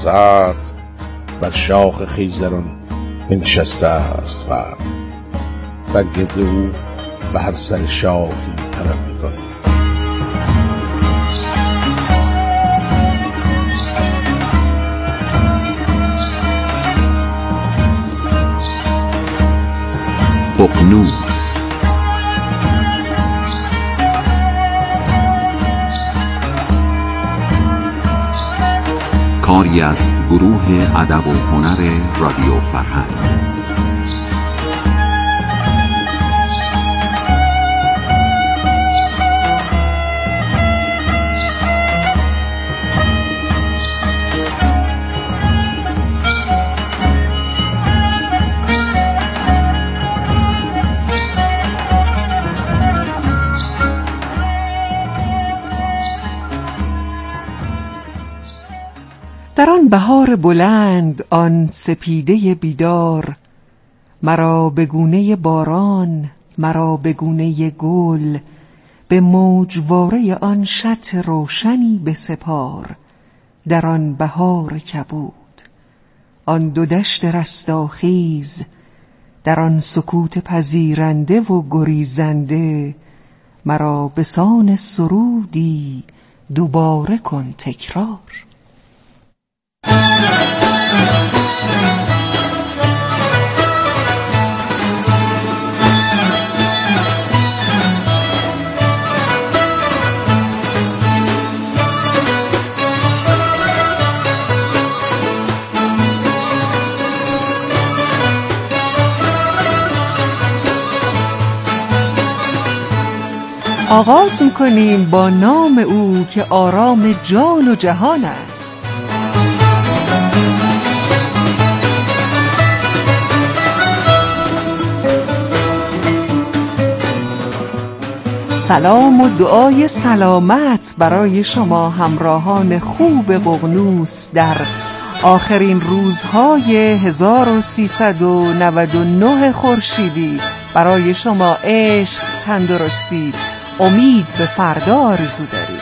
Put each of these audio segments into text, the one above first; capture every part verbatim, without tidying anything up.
سرد بر شاخ خیزران بنشسته است فرد. بر گرد او به هر سر شاخی پرد می‌کند. ققنوس کاری از گروه ادب و هنر رادیو فرهنگ. در آن بهار بلند، آن سپیده بیدار، مرا به گونه باران، مرا به گونه گل، به موجواره آن شط روشنی بسپار. در آن بهار کبود، آن دو دشت رستاخیز، در آن سکوت پذیرنده و گریزنده، مرا به سان سرودی دوباره کن تکرار. آغاز می‌کنیم با نام او که آرام جان و جهان است. سلام و دعای سلامت برای شما همراهان خوب ققنوس در آخرین روزهای هزار و سیصد و نود و نه خورشیدی. برای شما عشق، تندرستی، امید به فردا آرزو دارید.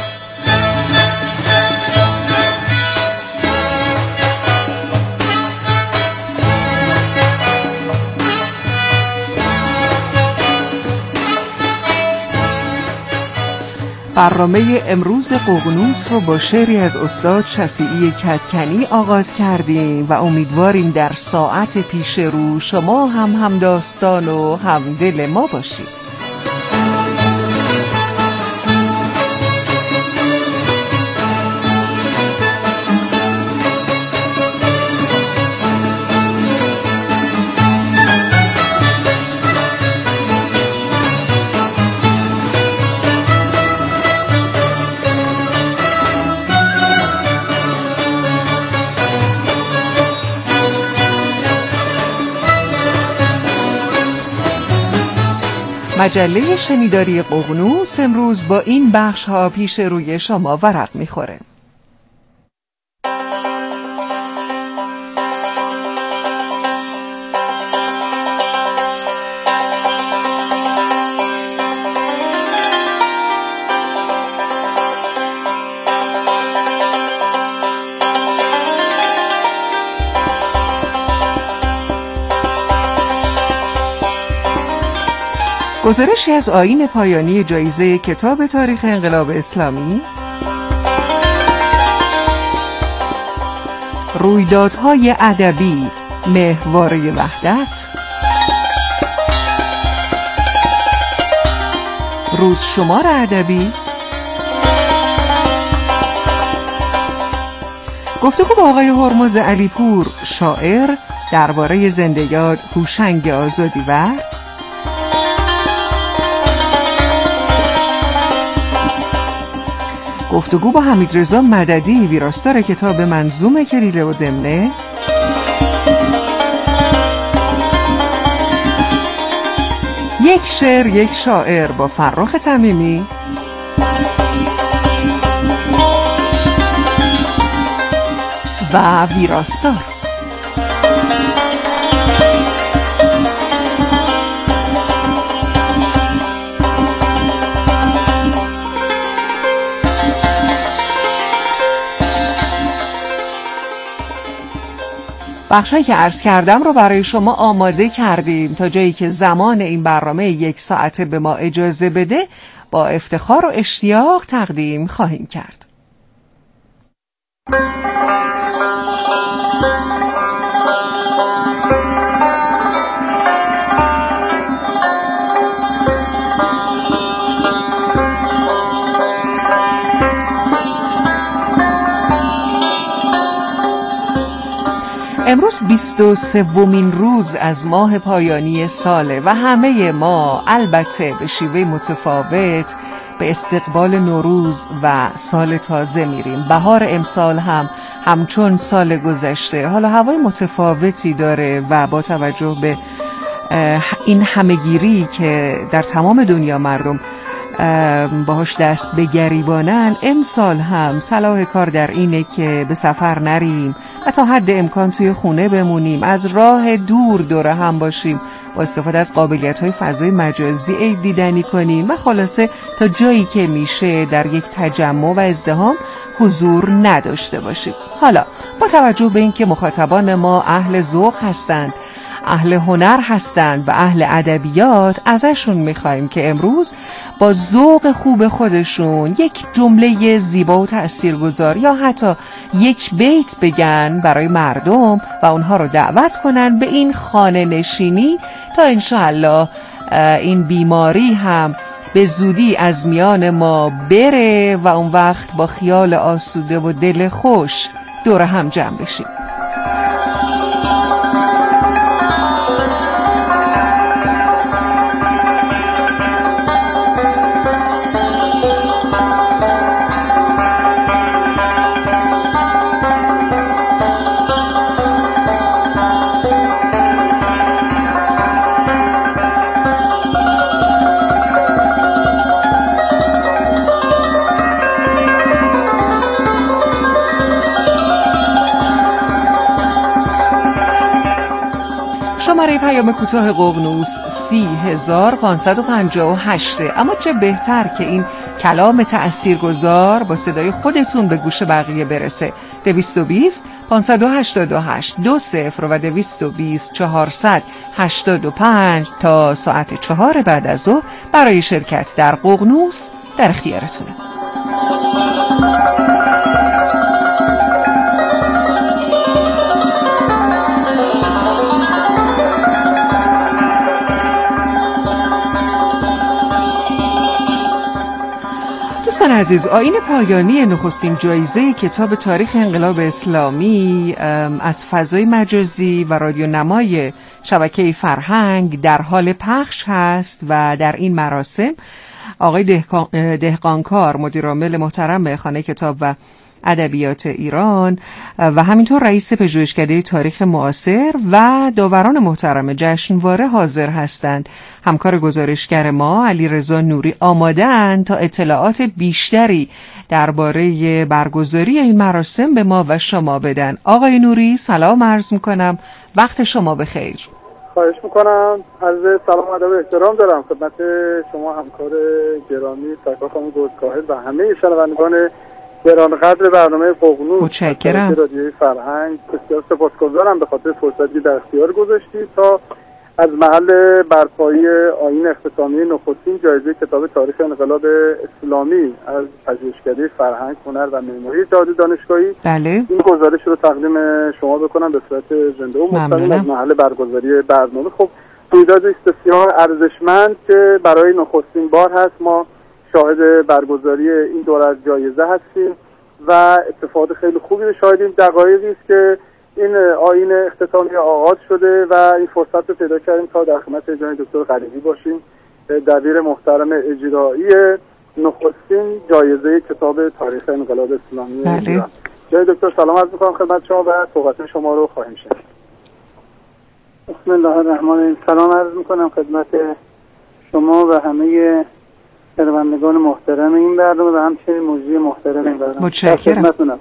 برنامه امروز ققنوس رو با شعری از استاد شفیعی کدکنی آغاز کردیم و امیدواریم در ساعت پیش رو شما هم همداستان و همدل ما باشید. مجله شنیداری ققنوس امروز با این بخش ها پیش روی شما ورق میخوره. گزارشی از آیین پایانی جایزه کتاب تاریخ انقلاب اسلامی، رویدادهای ادبی محواره وحدت، روزشمار ادبی، گفتگو با آقای هرمز علیپور شاعر درباره زنده یاد هوشنگ آزادی‌ور، گفتگو با حمیدرضا مددی ویراستار کتاب منظوم کلیله و دمنه، یک شعر یک شاعر با فرخ تمیمی و ویراستار. بخشایی که عرض کردم رو برای شما آماده کردیم تا جایی که زمان این برنامه یک ساعته به ما اجازه بده با افتخار و اشتیاق تقدیم خواهیم کرد. امروز بیست و سومین روز از ماه پایانی ساله و همه ما البته به شیوه متفاوت به استقبال نوروز و سال تازه میریم. بهار امسال هم همچون سال گذشته حالا هوای متفاوتی داره و با توجه به این همهگیری که در تمام دنیا مردم باهاش دست به گریبانن، امسال هم صلاح کار در اینه که به سفر نریم و تا حد امکان توی خونه بمونیم، از راه دور دوره هم باشیم، با استفاده از قابلیت‌های فضای مجازی عید دیدنی کنیم و خلاصه تا جایی که میشه در یک تجمع و ازدحام حضور نداشته باشیم. حالا با توجه به اینکه مخاطبان ما اهل ذوق هستند، اهل هنر هستند و اهل ادبیات، ازشون میخوایم که امروز با ذوق خوب خودشون یک جمله زیبا و تأثیرگذار یا حتی یک بیت بگن برای مردم و اونها رو دعوت کنن به این خانه نشینی تا انشاءالله این بیماری هم به زودی از میان ما بره و اون وقت با خیال آسوده و دل خوش دور هم جمع بشیم. شماره پیام کوتاه ققنوس سی هزار پانصد و پنجاه و هشت. اما چه بهتر که این کلام تأثیرگذار با صدای خودتون به گوش بقیه برسه. دویست و بیست پانصد و هشتاد و هشت دو صفر و دویست و بیست چهارصد هشتاد و پنج تا ساعت چهار بعد از ظهر برای شرکت در ققنوس در اختیارتونه. دوستان عزیز، آیین پایانی نخستین جایزه کتاب تاریخ انقلاب اسلامی از فضای مجازی و رادیونمای شبکه فرهنگ در حال پخش هست و در این مراسم آقای دهقان، دهقانکار مدیرعامل محترم خانه کتاب و ادبیات ایران و همینطور رئیس پژوهشکده تاریخ معاصر و داوران محترم جشنواره حاضر هستند. همکار گزارشگر ما علیرضا نوری آماده‌اند تا اطلاعات بیشتری درباره برگزاری این مراسم به ما و شما بدن. آقای نوری سلام عرض میکنم، وقت شما بخیر. خواهش میکنم. عرض سلام و ادب و احترام دارم خدمت شما همکار گرامی سرکار خانم گلکاهل و همه شنوندگان گرانقدر برنامه ققنوس. متشکرم. رادیوی فرهنگ بسیار سپاسگزارم به خاطر فرصتی در اختیار گذاشتید تا از محل برپایی آیین اختتامی نخستین جایزه کتاب تاریخ انقلاب اسلامی از پژوهشکده فرهنگ، هنر و معماری جهاد دانشگاهی بله این گزارش رو تقدیم شما بکنم به صورت زنده و مستقیم از محل برگزاری برنامه. خب رویدادی است بسیار ارزشمند که برای نخستین بار هست ما شاهد برگزاری این دوره از جایزه هستیم و اتفاق خیلی خوبی رو شاهدیم. دقایقی است که این آیین اختتامی آغاز شده و این فرصت رو پیدا کردیم تا در خدمت جناب دکتر غریبی باشیم، دبیر محترم اجرایی نخستین جایزه کتاب تاریخ انقلاب اسلامی. بله. جناب دکتر سلام عرض می‌کنم خدمت شما و صحبت شما رو خواهیم شنید. بسم الله الرحمن الرحیم. سلام عرض می‌کنم خدمت شما و همه شنوندگان محترم این برنامه و همچنین موضوع محترم این برنامه. متشکرم.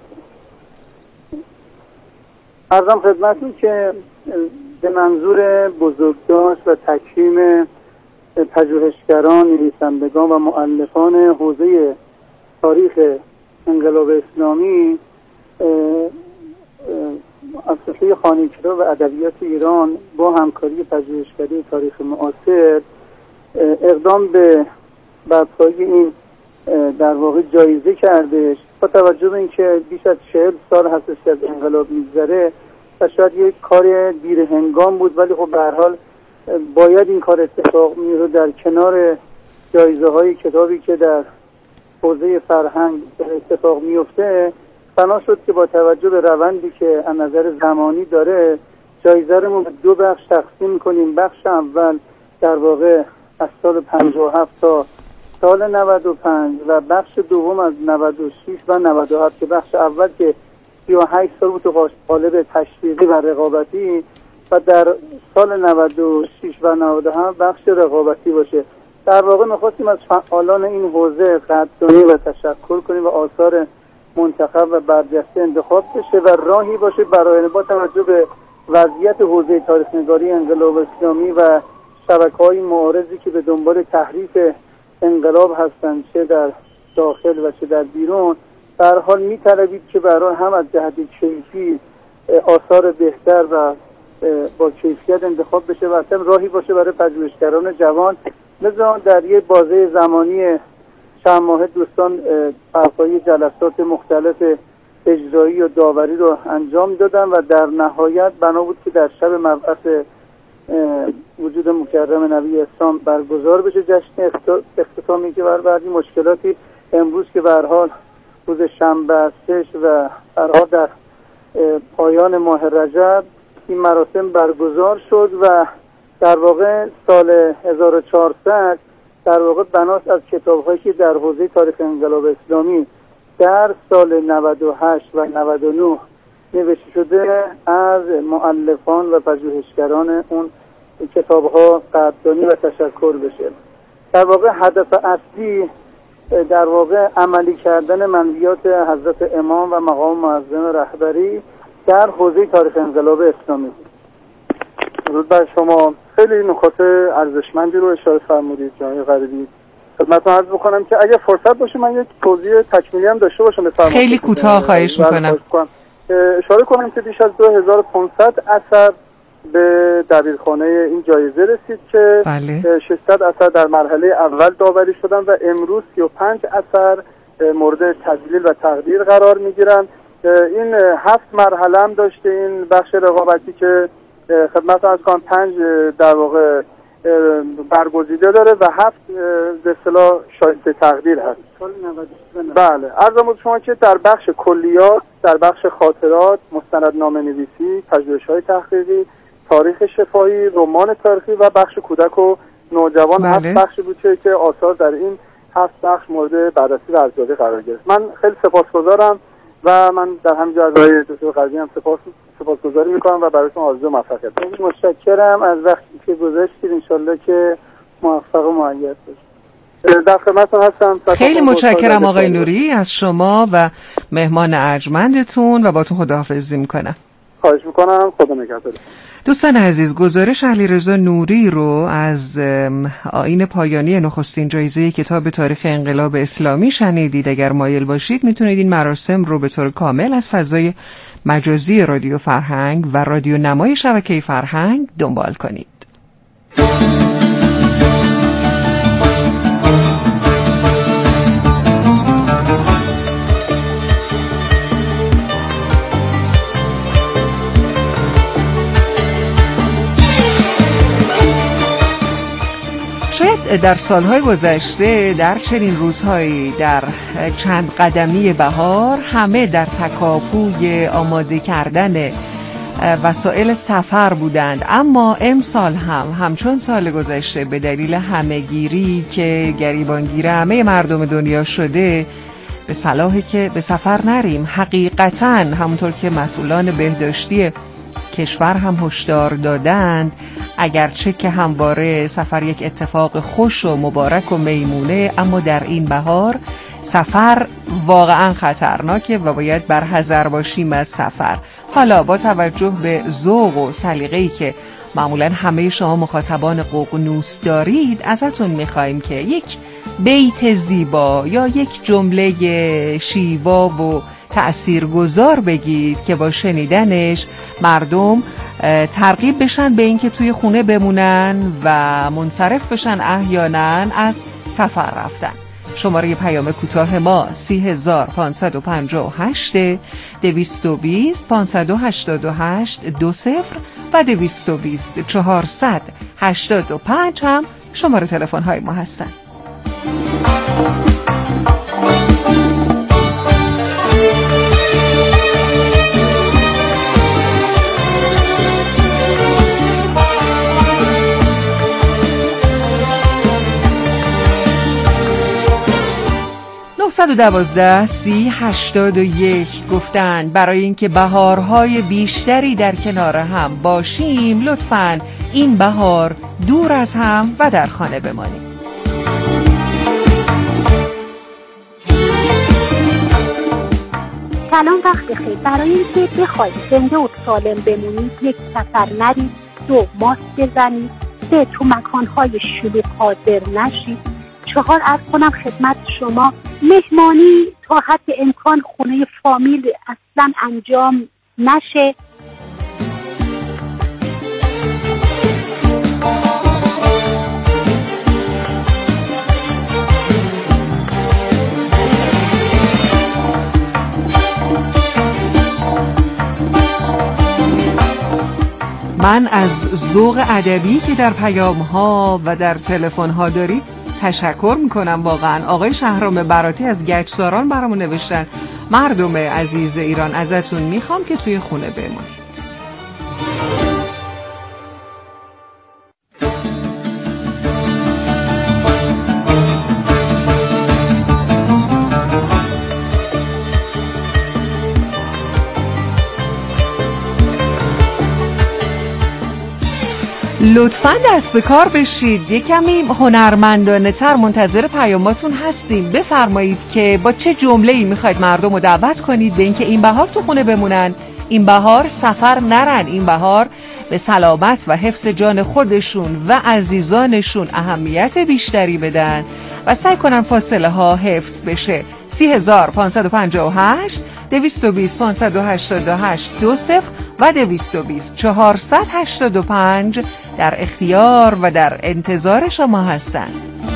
عرضم خدمتتون که به منظور بزرگداشت و تکریم پژوهشگران، نویسندگان و مؤلفان حوزه تاریخ انقلاب اسلامی از سوی دانشگاه خانه کتاب و ادبیات ایران با همکاری پژوهشگری تاریخ معاصر اقدام به برپایی این در واقع جایزه کردش. با توجه به اینکه بیش از چهل سال هستش که از انقلاب میگذره و شاید یک کار دیر هنگام بود، ولی خب به هر حال باید این کار اتفاق میفته در کنار جایزه های کتابی که در حوزه فرهنگ اتفاق میفته. بنا شد که با توجه به روندی که از نظر زمانی داره جایزه رو به دو بخش تقسیم کنیم. بخش اول در واقع از سال پنجاه و هفت تا سال نود و پنج و بخش دوم از نود و شش و نود و هفت که بخش اول که سی و هشت سال بود تو قالب تشویقی و رقابتی و در سال نود و شش و نود و هفت بخش رقابتی باشه. در واقع می‌خواستیم از فعالان این حوزه قدردانی و تشکر کنیم و آثار منتخب و برجسته انتخاب بشه و راهی باشه برای با توجه به وضعیت حوزه تاریخ‌نگاری انقلاب اسلامی و شبکه‌های معارضی که به دنبال تحریف انقلاب هستند، چه در داخل و چه در بیرون، به هر حال می‌طلبید که برای هم از جهت کیفی آثار بهتر و با کیفیت انتخاب بشه و اصلا راهی باشه برای پژوهشگران جوان. لذا در یک بازه زمانی چند ماه دوستان برپایی جلسات مختلف اجرایی و داوری رو انجام دادن و در نهایت بنا بود که در شب مبعث وجود مکرم نبی اسلام برگزار بشه جشن اختتامی که بر بعضی مشکلاتی امروز که به هر حال روز شنبه هستش و به هر حال در پایان ماه رجب این مراسم برگزار شد و در واقع سال هزار و چهارصد در واقع بناس از کتاب‌هایی که در حوزه تاریخ انقلاب اسلامی در سال نود و هشت و نود و نه نوشته شده از مؤلفان و پژوهشگران اون کتاب‌ها قدردانی و تشکر بشه. در واقع هدف اصلی در واقع عملی کردن منویات حضرت امام و مقام معظم رهبری در حوزه تاریخ انقلاب اسلامی بود. درود بر شما. خیلی نکات ارزشمندی رو اشاره فرمودید جناب غریبی. خدمتتون عرض بکنم که اگه فرصت باشه من یک توضیح تکمیلی هم داشته باشم بفرمایید. خیلی کوتاه خواهش میکنم. اشاره کنم که بیش از دو هزار و پانصد اثر به دبیرخانه این جایزه رسید که بله. ششصد اثر در مرحله اول داوری شدن و امروز سی و پنج اثر مورد تدلیل و تقدیر قرار میگیرن. این هفت مرحله هم داشته این بخش رقابتی که خدمت از کان پنج در واقع برگزیده داره و هفت به اصطلاح شایسته تقدیر هست. بله، عرضم شما که در بخش کلیات، در بخش خاطرات، مستندنامه نویسی، پژوهش‌های تحقیقی، تاریخ شفاهی، رمان تاریخی و بخش کودک و نوجوان بله. هفت بخش بود که آثار در این هفت بخش مورد بررسی و ارزیابی قرار گرفت. من خیلی سپاسگزارم و من در همینجا از آقای دکتر غریبی هم سپاس سپاسگزاری میکنم و برایتون آرزو موفقیت دارم. متشکرم از وقتی که گذاشتید، انشالله که موفق و مؤید باشید. در خدمتتون هستم. خیلی متشکرم آقای نوری از شما و مهمان ارجمندتون و باتون خداحافظی میکنم. خواهش میکنم. خدا نگهدار. دوستان عزیز، گزارش علیرضا نوری رو از آیین پایانی نخستین جایزه کتاب تاریخ انقلاب اسلامی شنیدید. اگر مایل باشید میتونید این مراسم رو به طور کامل از فضای مجازی رادیو فرهنگ و رادیو نمای شبکه فرهنگ دنبال کنید. شاید در سالهای گذشته در چنین روزهایی در چند قدمی بهار همه در تکاپوی آماده کردن وسایل سفر بودند، اما امسال هم همچون سال گذشته به دلیل همه‌گیری که گریبانگیر همه مردم دنیا شده به صلاحه که به سفر نریم. حقیقتاً همونطور که مسئولان بهداشتی کشور هم هشدار دادند، اگرچه که همواره سفر یک اتفاق خوش و مبارک و میمونه، اما در این بهار سفر واقعا خطرناکه و باید برحذر باشیم از سفر. حالا با توجه به ذوق و سلیقه‌ای که معمولا همه شما مخاطبان ققنوس دارید، ازتون میخوایم که یک بیت زیبا یا یک جمله شیوا و تأثیرگذار بگید که با شنیدنش مردم ترغیب بشن به اینکه توی خونه بمونن و منصرف بشن احیانا از سفر رفتن. شماره پیام کوتاه ما سی هزار پانصد و پنجاه و هشت دویست و بیست پانصد و هشتاد و هشت دو صفر و دویست و بیست چهارصد هشتاد و پنج هم شماره تلفن های ما هستن. نهصد و دوازده سی هشتاد و یک گفتن برای اینکه بهارهای بیشتری در کنار هم باشیم لطفاً این بهار دور از هم و در خانه بمانیم. سلام، وقت بخیر. برای اینکه بخواید زنده و سالم بمونید یک سفر نرید، دو ماسک بزنید، سه تو مکانهای شلوغ حاضر نشید، چهار عرض کنم خدمت شما مهمانی تا حد امکان خونه فامیل اصلا انجام نشه. من از ذوق ادبی که در پیام ها و در تلفن ها دارید تشکر میکنم. واقعا آقای شهرام براتی از گچساران برامون نوشتن مردم عزیز ایران ازتون میخوام که توی خونه بمونید. لطفاً دست به کار بشید، یک کمی هنرمندانه تر منتظر پیاماتون هستیم. بفرمایید که با چه جمله‌ای میخواید مردم رو دعوت کنید به اینکه این بهار تو خونه بمونن، این بهار سفر نرن، این بهار به سلامت و حفظ جان خودشون و عزیزانشون اهمیت بیشتری بدن و سعی کنن فاصله ها حفظ بشه. سی هزار پانصد و پنجاه و هشت دویست و بیست پانصد و هشتاد و هشت دو صفر و دویست و بیست چهارصد هشتاد و پنج در اختیار و در انتظار شما هستند.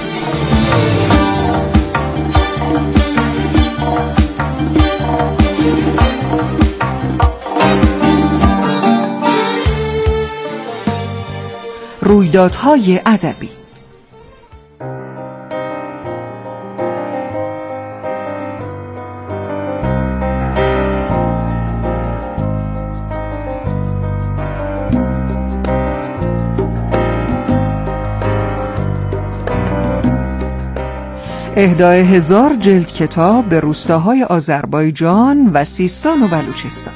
رویدادهای ادبی. اهدای هزار جلد کتاب به روستاهای آذربایجان و سیستان و بلوچستان.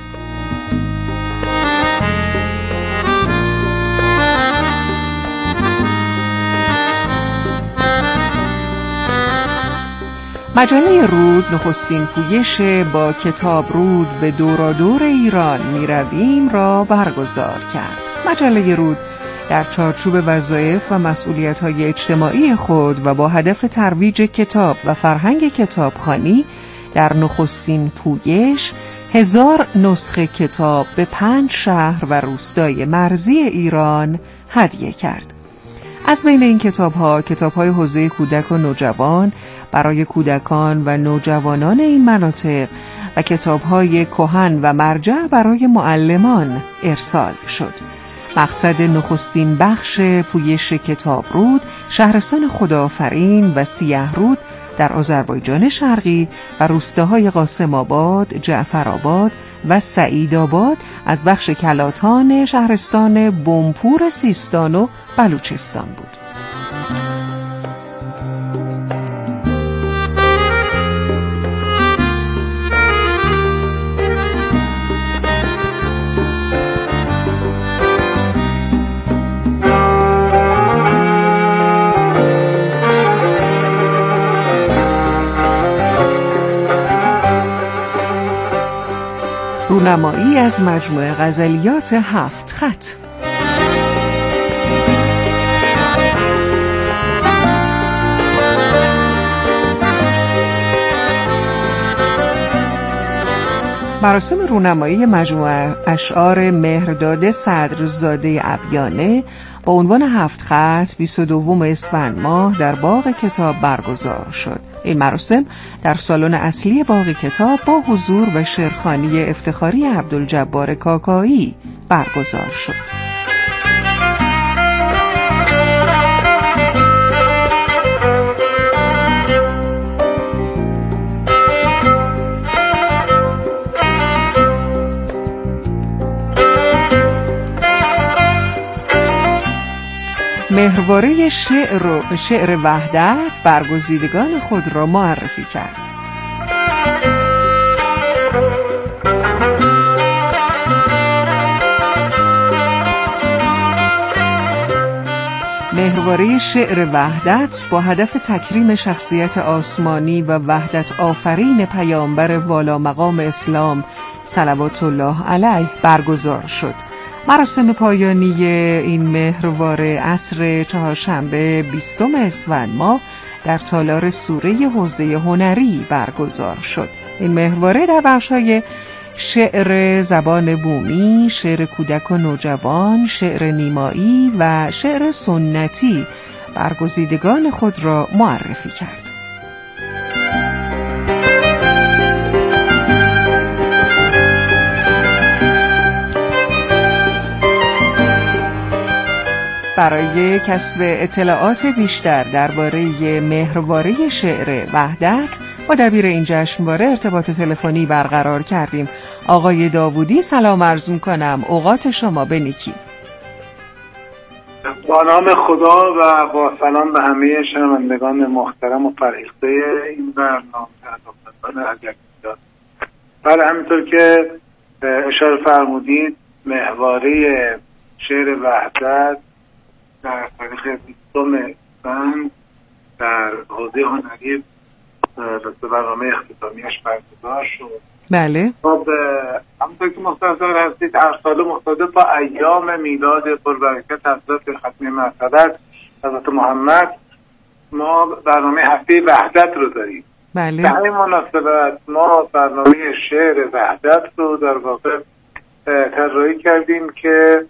مجله رود نخستین پویش با کتاب رود به دورادور ایران می رویم را برگزار کرد. مجله رود در چارچوب وظایف و مسئولیت‌های اجتماعی خود و با هدف ترویج کتاب و فرهنگ کتابخوانی در نخستین پویش هزار نسخه کتاب به پنج شهر و روستای مرزی ایران هدیه کرد. از بین این کتاب‌ها کتاب‌های حوزه کودک و نوجوان برای کودکان و نوجوانان این مناطق و کتاب‌های کهن و مرجع برای معلمان ارسال شد. مقصد نخستین بخش پویش کتاب رود شهرستان خداآفرین و سیه رود در آذربایجان شرقی و روستاهای قاسم آباد، جعفر آباد و سعید آباد از بخش کلاتان شهرستان بمپور سیستان و بلوچستان بود. رونمایی از مجموعه غزلیات هفت خط. مراسم رونمایی مجموعه اشعار مهرداد صدرزاده ابیانه با عنوان هفت خط بیست و دوم اسفند ماه در باغ کتاب برگزار شد. این مراسم در سالن اصلی باغ کتاب با حضور و شعرخوانی افتخاری عبدالجبار کاکایی برگزار شد. مهرواره شعر, شعر وحدت برگزیدگان خود را معرفی کرد. مهرواره شعر وحدت با هدف تکریم شخصیت آسمانی و وحدت آفرین پیامبر والا مقام اسلام صلوات الله علیه برگزار شد. مراسم پایانی این مهرواره عصر چهارشنبه بیستم اسفند ماه در تالار سوره حوزه هنری برگزار شد. این مهرواره در بخش‌های شعر زبان بومی، شعر کودک و نوجوان، شعر نیمایی و شعر سنتی برگزیدگان خود را معرفی کرد. برای کسب اطلاعات بیشتر درباره مهرواره شعر وحدت با دبیر این جشنواره ارتباط تلفنی برقرار کردیم. آقای داوودی سلام عرض می‌کنم، اوقات شما بنیکی. با نام خدا و با سلام به همه شنوندگان محترم و فرهیخته این برنامه. بله، همینطور که اشاره فرمودید مهواره شعر وحدت در تاریخ بیستم اسفند در حوزه هنری به برنامه اختتامیش برگزار شد. بله. خب همونطور که مستحضر هستید هر سال مصادف با ایام میلاد پربرکت حضرت ختمی مرتبت حضرت محمد ما برنامه هفته وحدت رو داریم. بله. به همین مناسبت ما برنامه شعر وحدت رو در واقع طراحی کردیم که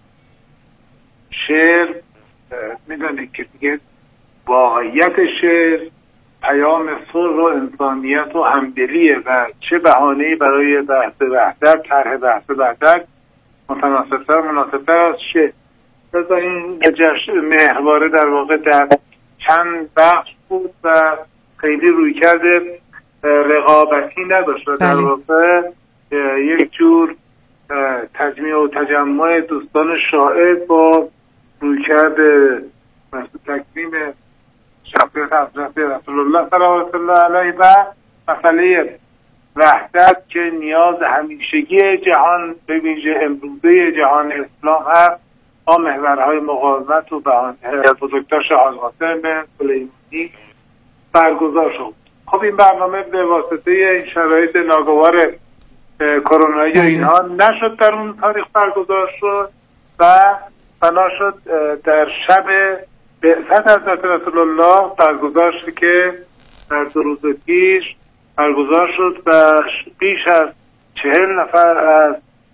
شعر میدونید که دیگه واقعیت شعر پیام صلح و انسانیت و همدلیه و چه بهانه‌ای برای بحث وحدت، طرح بحث وحدت متناسب‌تر مناسب‌تر از شعر. پس این جشن مهرواره در واقع در چند بخش بود و خیلی روی کرده رقابتی نداشت و در واقع یک جور تجمیع و تجمع دوستان شاعر با روی کرده تکریم شخصیت حضرت رسول الله صلوات الله علیه و مسئله وحدت که نیاز همیشگی جهان به ویژه امروزه جهان اسلام هست با محورهای مقاومت و بزرگتر شاه قاسم سلیمانی برگزار شد. خب این برنامه به واسطه این شرایط ناگوار کرونایی و اینها نشد در اون تاریخ برگزار شد و بنا شد در شب بعثت حضرت رسول الله برگزار شد که در دو روز پیش برگزار شد و بیش از چهل نفر از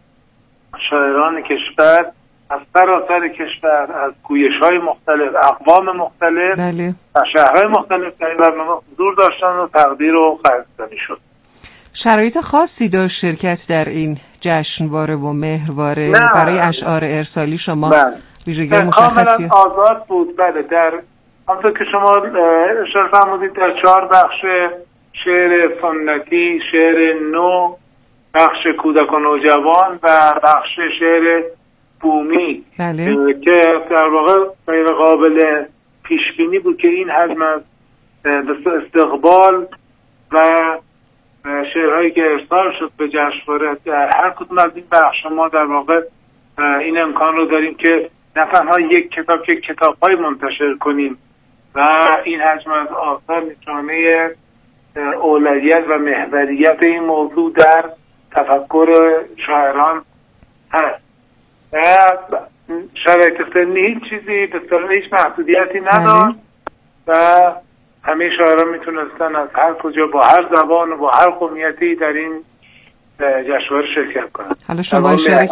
شاعران کشور از سراسر کشور از گویش‌های مختلف، اقوام مختلف بله. و شهرهای مختلف در این برنامه حضور داشتن و تقدیر و قدردانی شد. شرایط خاصی داشت شرکت در این جشنواره و مهرواره برای اشعار ارسالی شما؟ بله. ویژگی مشخصی کاملا آزاد بود. بله، در همونطور که شما اشاره فرمودید در چهار بخش شعر سنتی، شعر نو، بخش کودک و نوجوان و بخش شعر بومی بله. که در واقع غیر قابل پیش بینی بود که این حجم از استقبال و شعرهایی که ارسال شد به جشنواره در هر کدوم از این بخش ما در واقع این امکان رو داریم که نه تنها یک کتاب که کتاب‌های منتشر کنیم و این حجم از آثار نشانه اولویت و محوریت این موضوع در تفکر شاعران هست. شرایط سنی هیچ چیزی به صورت هیچ محدودیتی نداشت و همه شاعران میتونستن از هر کجا با هر زبان و با هر قومیتی در این جشنواره شرکت کنن. حالا شما شرکت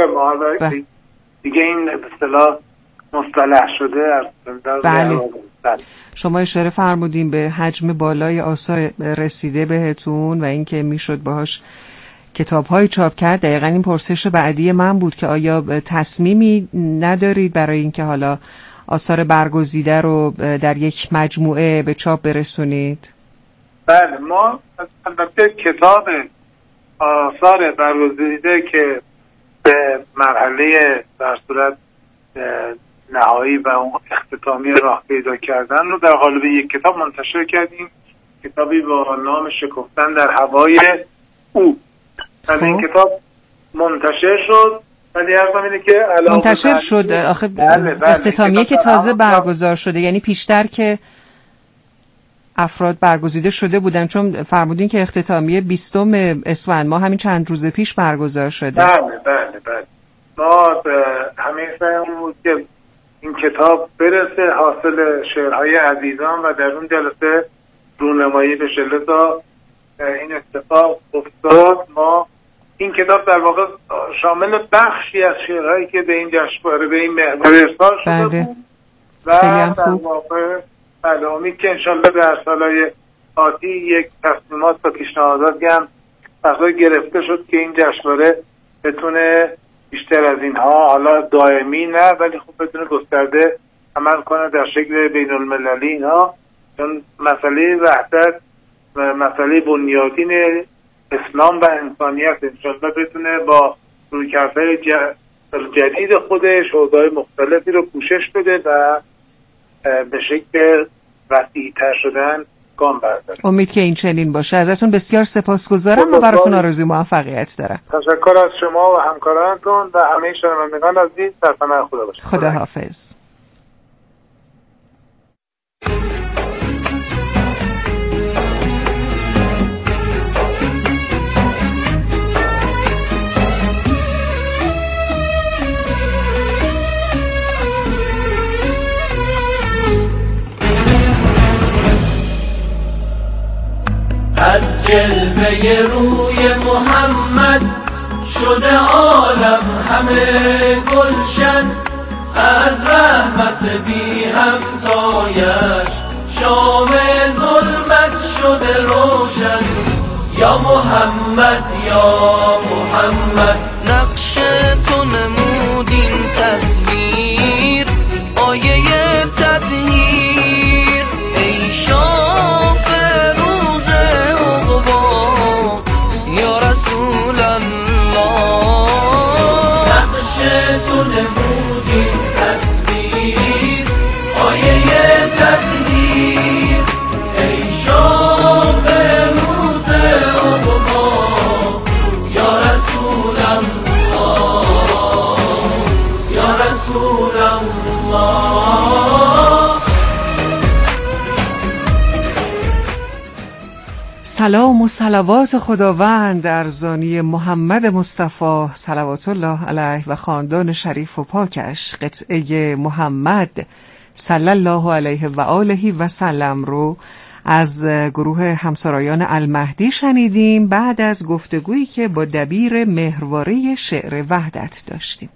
دیگه این به اصطلاح مصطلح شده. بله. شما اشاره فرمودین به حجم بالای آثار رسیده بهتون و اینکه میشد باهاش کتاب‌های چاپ کرد. دقیقاً این پرسش بعدی من بود که آیا تصمیمی ندارید برای اینکه حالا آثار برگزیده رو در یک مجموعه به چاپ برسونید؟ بله، ما البته کتاب آثار برگزیده که به مرحله در صورت نهایی و اون اختتامی راه پیدا کردن رو در قالب یک کتاب منتشر کردیم، کتابی با نام شکفتن در هوای او. از این کتاب منتشر شد ولی ارزم اینه که منتشر شد آخه بله بله اختتامیه که تازه برگزار شده، یعنی پیشتر که افراد برگزیده شده بودن، چون فرمودین که اختتامیه بیستم اسفند ما همین چند روز پیش برگزار شده. بله بله بله ما همیشه بود که این کتاب برسه حاصل شعرهای عزیزان و در اون جلسه رونمایی بشه. لذا این اتفاق افتاد. ما این کتاب در واقع شامل بخشی از شعرهایی که به این جشنواره به این محور ارسال شده بله. بود و در واقع بله امید که انشالله در سالهای آتی یک تصمیمات و پیشنهادات هم بخشای گرفته شد که این جشنواره بتونه بیشتر از اینها، حالا دائمی نه ولی خب بتونه گسترده عمل کنه در شکل بین المللی اینها، چون مسئله وحدت و مسئله بنیادین اسلام و انسانیت انشالله بتونه با رویکردهای جدید خودش حوزه‌های مختلفی رو پوشش بده و به شکل وسیع‌تر شدن گام برداره. امید که این چنین باشه. ازتون بسیار سپاسگزارم و براتون آرزوی موفقیت دارم. تشکر از شما و همکارانتون و همه شنوندگان عزیز. در پناه خدا باشید. خدا حافظ. از جلوه روی محمد شده عالم همه گلشن، از رحمت بی همتایش شام ظلمت شده روشن. یا محمد یا محمد نقش تو نمودین تصویر، آیه تطهیر ای شاف روز عقبا یا رسول الله. نقش تو نمودین تصویر، آیه تطهیر ای شاف روز عقبا یا رسول الله یا رسول الله. سلام و صلوات خداوند در زانی محمد مصطفی صلوات الله علیه و خاندان شریف و پاکش. قطعه محمد صلی الله علیه و آله و سلم رو از گروه همسرایان المهدی شنیدیم بعد از گفتگویی که با دبیر مهرواره شعر وحدت داشتیم.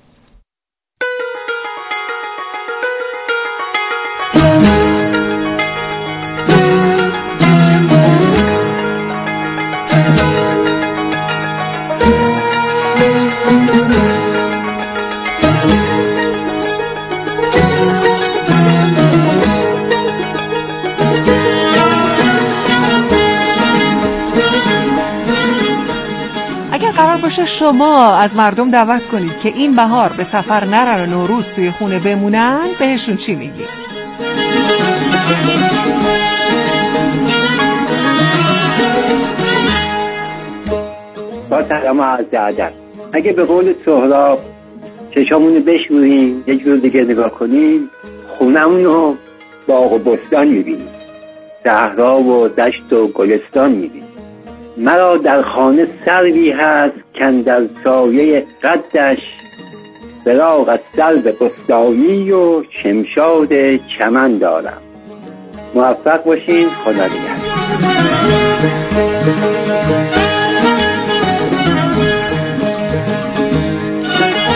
باشه شما از مردم دعوت کنید که این بهار به سفر نرن و نوروز توی خونه بمونن، بهشون چی میگی؟ با سلام و عرض ادب. اگه به قول سهراب چشامونو بشوریم یه جور دیگه نگاه کنیم، خونمونو باغ و بستان میبینیم، صحرا و دشت و گلستان میبینیم. مرا در خانه سروی هست کاندر سایه قدش، فراغ از سرو بستانی و شمشاد چمن دارم. موفق باشین. خدا نگهدار.